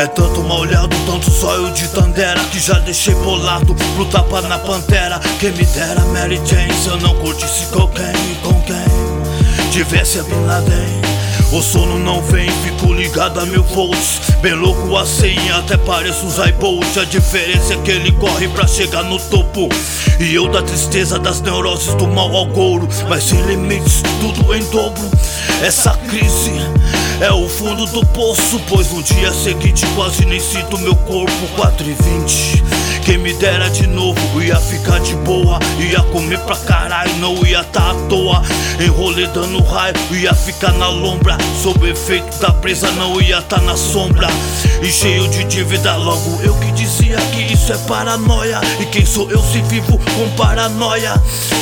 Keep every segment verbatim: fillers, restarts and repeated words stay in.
É tanto mal olhado, tanto zóio de Tandera, que já deixei bolado pro tapa na pantera. Quem me dera Mary Jane, se eu não curtisse cocaine. Com quem tivesse a Bin Laden. O sono não vem, fico ligado a mil volts. Bem louco assim, até pareço um Zybolt. A diferença é que ele corre pra chegar no topo, e eu da tristeza, das neuroses, do mal ao couro. Mas sem limites, tudo em dobro. Essa crise é o fundo do poço, pois no dia seguinte quase nem sinto meu corpo. Quatro e vinte, quem me dera de novo, ia ficar de boa. Ia comer pra caralho, não ia tá à toa. Enrolei dando raio, ia ficar na lombra. Sob efeito da presa, não ia tá na sombra. E cheio de dívida, logo eu que dizia que isso é paranoia. E quem sou eu se vivo com paranoia?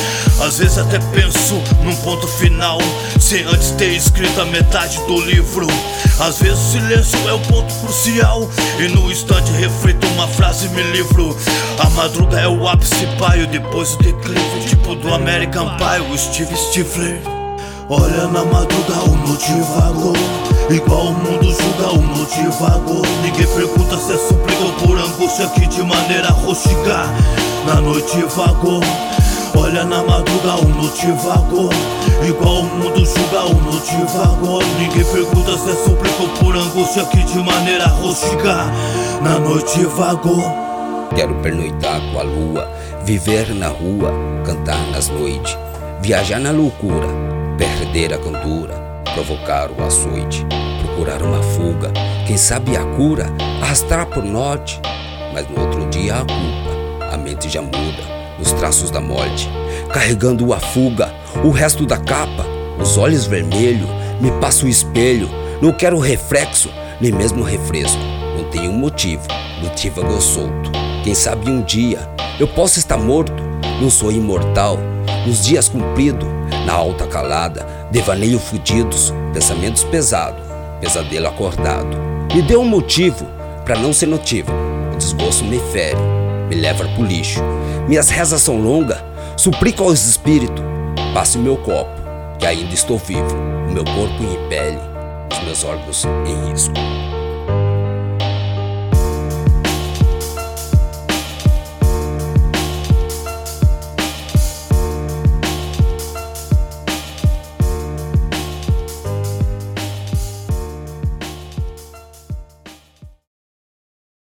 Às vezes até penso num ponto final, sem antes ter escrito a metade do livro. Às vezes o silêncio é o ponto crucial, e no instante reflito uma frase e me livro. A madruga é o ápice paio, depois o declive, tipo do American Pie, o Steve Stifler. Olha na madruga, o noite vagou, igual o mundo julga, o noite vagou. Ninguém pergunta se é súplica ou por angústia, que de maneira rústica na noite vagou. Olha na madruga, o noite vagou, igual o mundo julga, o noite vagou. Ninguém pergunta se é súplica ou por angústia, que de maneira rústica na noite vagou. Quero pernoitar com a lua, viver na rua, cantar nas noites, viajar na loucura, perder a candura, provocar o açoite, procurar uma fuga, quem sabe a cura, arrastar por norte. Mas no outro dia a culpa, a mente já muda, os traços da morte, carregando a fuga, o resto da capa, os olhos vermelhos, me passa o espelho. Não quero reflexo, nem mesmo refresco, não tenho motivo, motivo eu solto. Quem sabe um dia eu posso estar morto, não sou imortal. Nos dias cumpridos, na alta calada, devaneio fudidos, pensamentos pesados, pesadelo acordado. Me dê um motivo pra não ser notível, o desgosto me fere, me leva pro lixo. Minhas rezas são longas, suplico aos espíritos, passe meu copo, que ainda estou vivo, o meu corpo em pele, os meus órgãos em risco.